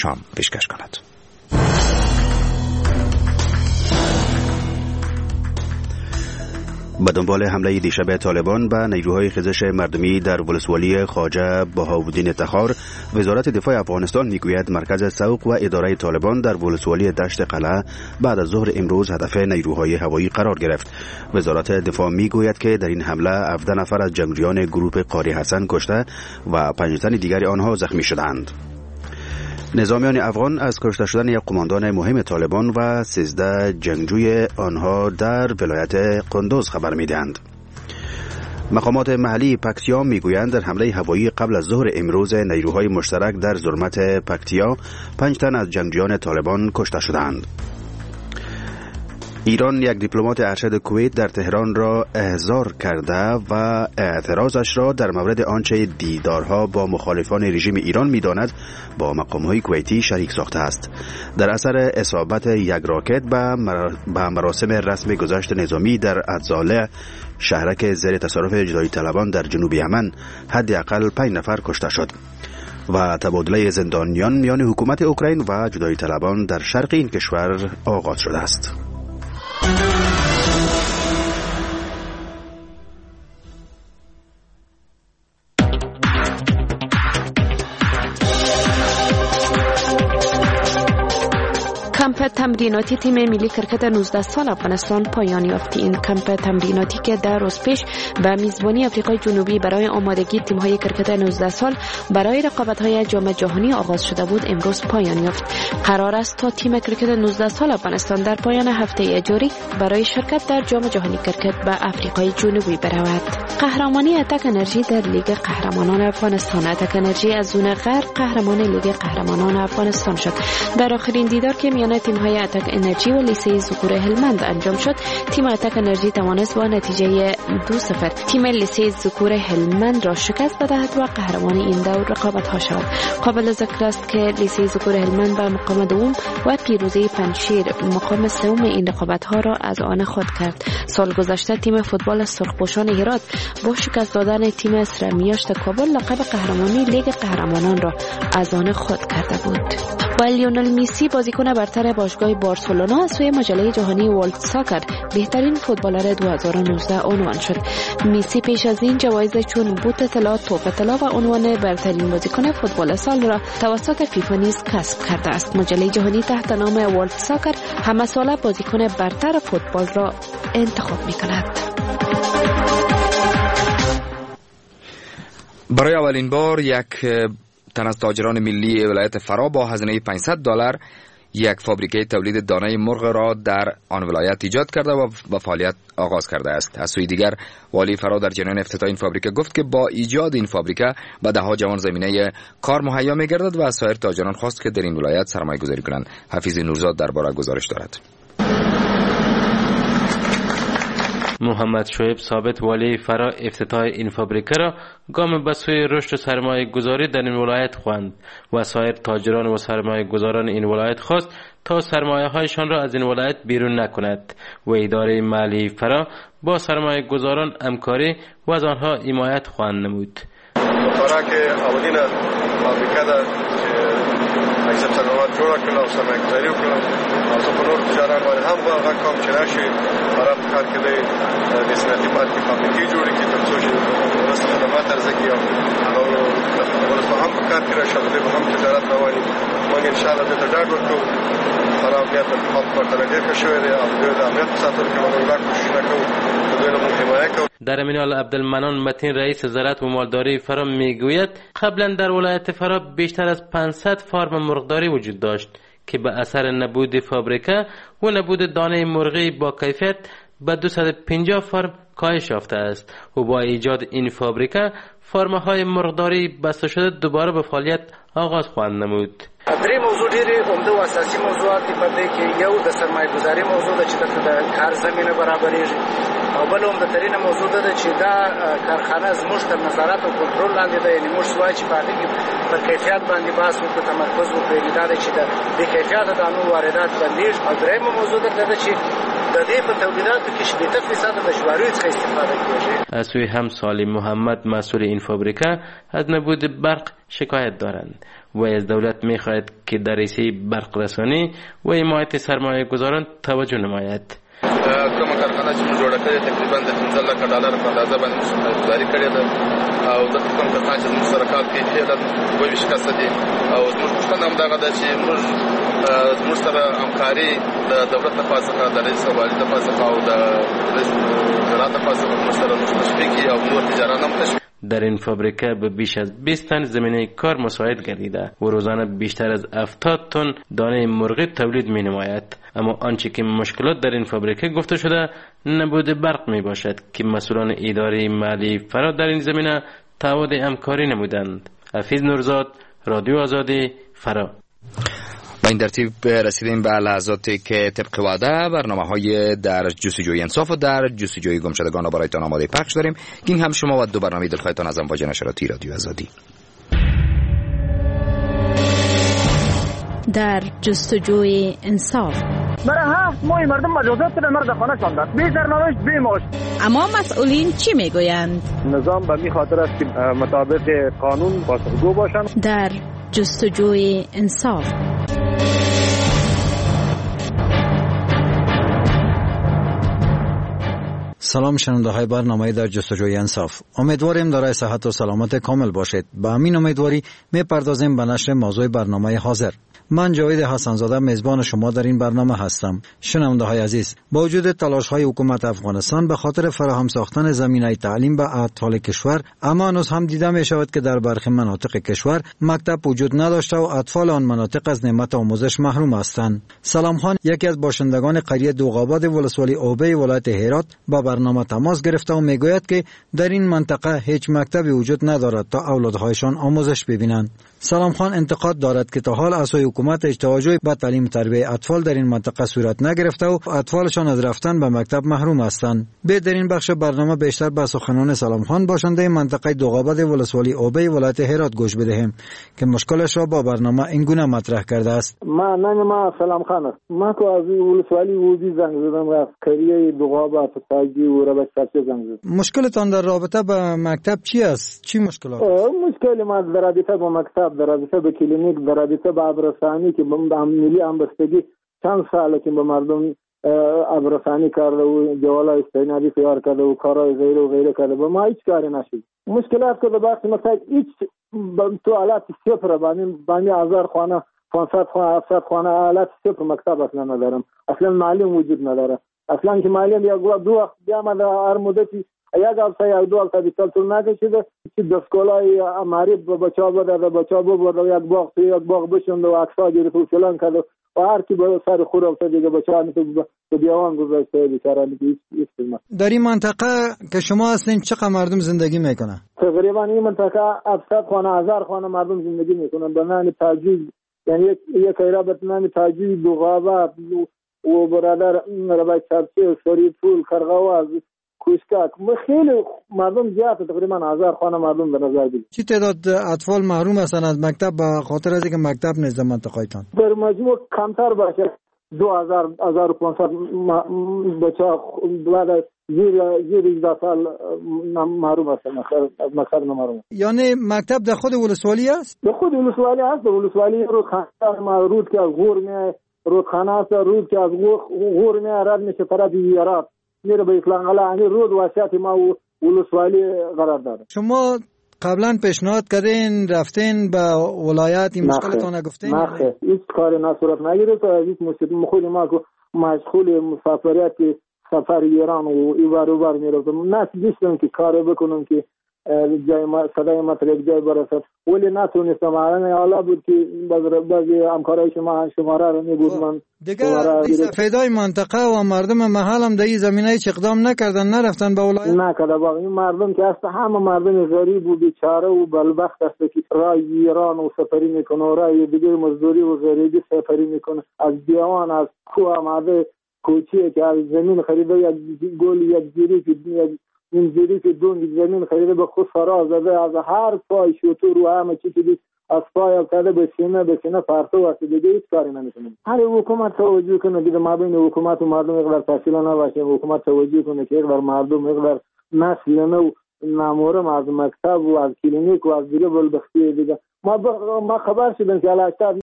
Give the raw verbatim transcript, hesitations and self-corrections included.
شام پیشکش کند. به دنبال حمله دیشب طالبان به نیروهای خیزش مردمی در ولسوالی خواجه بهاءالدین تخار، وزارت دفاع افغانستان میگوید مرکز سوق و اداره طالبان در ولسوالی دشت قلعه بعد از ظهر امروز هدف نیروهای هوایی قرار گرفت. وزارت دفاع میگوید که در این حمله هفده نفر از جنگجویان گروه قاری حسن کشته و پنج تن دیگر آنها زخمی شدند. نظامیان افغان از کشته شدن یک قماندان مهم طالبان و سیزده جنگجوی آنها در ولایت قندوز خبر میدهند. مقامات محلی پکتیا میگویند در حمله هوایی قبل از ظهر امروز نیروهای مشترک در ظلمت پکتیا پنج تن از جنگجویان طالبان کشته شدند. ایران یک دیپلمات ارشد کویت در تهران را احضار کرده و اعتراضش را در مورد آنچه دیدارها با مخالفان رژیم ایران می‌داند با مقام‌های کویتی شریک ساخته است. در اثر اصابت یک راکت به مراسم رسم گذشت نظامی در ادزاله، شهرک زیر تصرف جدایی طلبان در جنوب یمن، حداقل پنج نفر کشته شد و تبادله زندانیان میان حکومت اوکراین و جدایی طلبان در شرق این کشور آغاز شده است. کمپ تمریناتی تیم ملی کرکت نوزده سال افغانستان پایان یافت. این کمپ تمریناتی که در روز پیش به میزبانی آفریقای جنوبی برای آمادگی تیم‌های کرکت نوزده سال برای رقابت‌های جام جهانی آغاز شده بود، امروز پایان یافت. قرار است تا تیم کرکت نوزده سال افغانستان در پایان هفته جاری برای شرکت در جام جهانی کرکت به آفریقای جنوبی برود. قهرمانی اتک انرژی در لیگ قهرمانان افغانستان. اتک انرژی از زون غرب قهرمان لیگ قهرمانان افغانستان شد. در آخرین دیدار که میان تیم‌های اتک انرژی و لیسه ذکور هلمند انجام شد، تیم اتک انرژی توانست با نتیجه دو صفر تیم لیسه ذکور هلمند را شکست بدهد و قهرمان این دور رقابت‌ها شود. قابل ذکر است که لیسه ذکور هلمند به مقام دوم و پیروزی پنجشیر مقام سوم این رقابت‌ها را از آن خود کرد. سال گذشته تیم فوتبال سرخپوشان هرات با شکست دادن تیم اسرمیاشت کابل لقب قهرمانی لیگ قهرمانان را از آن خود کرده بود. و لیونل میسی بازیکن برتر باشگاه بارسلونا از سوی مجله جهانی والت ساکر بهترین فوتبالر دو هزار و نوزده عنوان شد. میسی پیش از این جوایز چون بوت طلا، توپ طلا و عنوان برترین بازیکن فوتبال سال را توسط فیفا نیز کسب کرده است. مجله جهانی تحت نام والت ساکر همه ساله بازیکن برتر فوتبال را انتخاب می‌کند. برای اولین بار یک تن از تاجران ملی ولایت فرا با هزینه پانصد دلار یک فابریکه تولید دانه مرغ را در آن ولایت ایجاد کرده و با فعالیت آغاز کرده است. از سوی دیگر والی فرا در جریان افتتاح این فابریکه گفت که با ایجاد این فابریکه به ده ها جوان زمینه کار مهیا می‌گردد و از سایر تاجران خواست که در این ولایت سرمایه گذاری کنند. حفیظ نورزاد درباره گزارش دارد. محمد شعیب ثابت والی فرا افتتاح این فابریکه را گام به سوی رشد و سرمایه گذاری در این ولایت خواند و سایر تاجران و سرمایه گذاران این ولایت خواست تا سرمایه هایشان را از این ولایت بیرون نکند و اداره مالی فرا با سرمایه گذاران همکاری و از آنها حمایت خواهند نمود. فرا که اولین فابریکه ده اکثر سرمایه جوړه کړل او سرمایه گذاري وکړه او زه په نور تجاران باندې هم هغه کوم چې راشي فرا په کار کې د صنعتي پارکې فابریکې جوړې کړي تر څو چې ورسته خدمات عرضه کړي او ولس هم په کار کې راشي او دوی به هم تجارت رواني موږ انشاءالله دې ته ډاډ ورکوو. فرا امنیت په پرتله ډېر ښه شوی دی او دوی د امنیت په ساتلو کې موږ لا کوششونه کوو د دوی نه موږ حمایه کوو. در همین حال عبدالمنان متین رئیس زراعت و مالداری فرا میگوید قبلا در ولایت فرا بیشتر از پانصد فارم مرغداری وجود داشت که به اثر نبود فابریکه و نبود دانه مرغی با کیفیت به دویست و پنجاه فارم کاهش یافته است و با ایجاد این فابریکه فارم‌های مرغداری بسته شده دوباره به فعالیت آغاز خواهند نمود. درې موضوع ډېرې عمده او اساسي موضوعات دي په دې کې. یو د سرمایه ګذاري موضوع ده چې دلته د کار زمینه برابرېږي او بل عمده ترینه موضوع ده چې دا کارخانه زموږ تر نظارت او کنټرول لاندې ده. یعنې موږ وایو چې په هغې کې پر کیفیت باندې بحث وکړو، تمرکز وکړو. یعنې دا ده چې د بې کیفیته دانو واردات بندېږي. او درېیمه موضوع ده ده چې د دې په تولیداتو کې شپېته فیصده د جواریو څخه استفاده کېږي. از سوی هم سالی محمد مسئول این فابریکه از نبود برق شکایت دارند و از دولت میخواهد که در حیثه برق رسانی و حمایت سرمایه گذاران توجه نماید. کومه کارخانه چې موږ جوړه کړې تقریبا د پنځه لکه ډالر په اندازه باندې موږ خریداري کړې ده او د کوم کسان چې موږ سره کار کوي فعلا دوه ویشت کسه دي او زموږ پوښتنه همدغه ده چې موږ زموږ سره همکاري د دولت لخوا څخه د رئیس والي لخوا څخه او د رئیس وزرا لخوا څخه موږ سره تشویقي او نور تجاران هم تشویق. در این فابریکه به بیش از بیست تن زمینه کار مساعد گردیده و روزانه بیشتر از هفتاد تن دانه مرغی تولید می نماید. اما آنچه که مشکلات در این فابریکه گفته شده نبود برق می باشد که مسئولان اداره مالی فرا در این زمینه تعهد همکاری نمودند. حفیظ نورزاد، رادیو آزادی، فرا. با این ترتیب رسیدیم به لحظاتی که طبق وعده برنامه‌های در جستجوی انصاف و در جستجوی گمشدگان را برایتان آماده پخش داریم که این هم شما و دو برنامه دلخواهتان از امواج نشراتی رادیو آزادی. در جستجوی انصاف برای هفت ماه مردم مجازات در مرد خانه شاندن، بی سرنوشت بی معاش. اما مسئولین چی میگویند؟ نظام به می خاطر است که مطابق قانون پاسخگو باشند. در جستجوی انصاف سلام شنونده های برنامه در جستجوی انصاف. امیدواریم دارای صحت و سلامت کامل باشید. با همین امیدواری می پردازیم به نشر موضوع برنامه حاضر. من جاوید حسنزاده میزبان شما در این برنامه هستم. شنونده های عزیز، با وجود تلاش های حکومت افغانستان به خاطر فراهم ساختن زمینه تعلیم به اطفال کشور، اما هنوز هم دیده می شود که در برخی مناطق کشور مکتب وجود نداشته و اطفال آن مناطق از نعمت آموزش محروم هستند. سلام خان، یکی از باشندگان قریه دوغاباد ولسوالی اوبه ولایت هرات، با برنامه تماس گرفته و میگوید که در این منطقه هیچ مکتبی وجود ندارد تا اولادهایشان آموزش ببینند. سلام خان انتقاد دارد که تا حال از سوی حکومت هیچ توجهی به تعلیم تربیت اطفال در این منطقه صورت نگرفته و اطفالشان از رفتن به مکتب محروم هستند. به در این بخش برنامه بیشتر به سخنان سلام خان باشنده منطقه دوغاباد ولسوالی اوبه ولایت هرات گوش بدهیم که مشکلش را با برنامه این گونه مطرح کرده است. ما نه ما سلام خان است. ما تو از ولسوالی وودی زنگ زدم از قریه دوغاباد تاجی و رباط سبزی زنگ زدم. مشکلتان در رابطه با مکتب چی است؟ چی مشکلات است؟ مشکل ما در رابطه با مکتب، در رابطه با کلینیک، در رابطه با ابرسانی که به ملی همبستگی چند ساله که به مردم ابرسانی کرده و جوالا استینادی تیار کرده و کارهای غیره و غیره کرده، به ما هیچ کاری نشد. مشکلات که به بخش مثلا هیچ توالت صفر بانی بانی هزار خانه پانصد خانه هفتصد خانه آلات صفر مکتب اصلا ندارم، اصلا معلم وجود نداره، اصلا که معلم یا دو وقت بیامده هر مدتی یک هفته یا دو هفته بیشتر طول نکشیده که دستگاه‌های معرف به بچه‌ها بده و بچه‌ها ببرد یک باغ تو یک باغ بشوند و عکس‌ها گرفت و فلان کرد و هر کی به سر خور افتاد دیگه بچه‌ها میتونه به بیابان گذاشته بیچاره دیگه هیچ چیز. در این منطقه که شما هستین چقدر مردم زندگی میکنن؟ تقریبا این منطقه هفتصد خانه هزار خانه مردم زندگی میکنن به نام تاجیک، یعنی یک یک ایرا به نام تاجیک دوغابات و برادر رباط سبزی شریفپور کرغواز کوشکک خیلی مردم زیاد، تقریبا هزار خانه مردم به نظر بیاد. چی تعداد اطفال محروم هستند از مکتب به خاطر از اینکه مکتب نیست در منطقه‌تان؟ در مجموع کمتر باشه دو هزار هزار و پانصد بچه بعد زیر زیر هجده سال محروم هستند از مکتب محروم. یعنی مکتب در خود ولسوالی است؟ در خود ولسوالی است. در ولسوالی رودخانه رود که از غور میاد، رودخانه است رود که از غور میاد رد میشه طرف هرات میره به اسلام علی این رود واسط ما و ولسوالی قرار داره. شما قبلا پیشنهاد کردین رفتین به ولایت این مشکلتون نگفتین؟ نه هیچ کاری نصورت نگرفت. هیچ مشکل ما که مشغول مسافرت سفر ایران و ایوار و بار میرفتم، نه دیدم که کار بکنم که جای ما صدای ما تر یک جای برسد، ولی نتونستم. الان حالا بود که بعضی همکارای شما شماره رو میگود من دیگه سفیدای منطقه و مردم محل هم در این زمینه هیچ اقدام نکردن، نرفتن به ولایت؟ نکرده با این مردم که اصلا همه مردم غریب و بیچاره و بلبخت است که رای ایران و سفری میکنه و رای دیگه مزدوری و غریبی سفری میکنه، از بیابان از کوه آمده کوچیه که از زمین خریده یک گل یک جیری که یک این جیری که دون زمین خریده به خود فرا زده، از هر پای شوتور و همه چی که دید از پای افتاده به سینه به سینه پرتو واسه دیگه هیچ کاری نمیکنه. هر حکومت توجه کنه دیگه ما بین حکومت و مردم اقدار تحصیل نباشه، حکومت توجه کنه که اقدار مردم اقدار نسل نو نامورم از مکتب و از کلینیک و از دیگه بلبختی دیگه ما ما خبر شدم که الان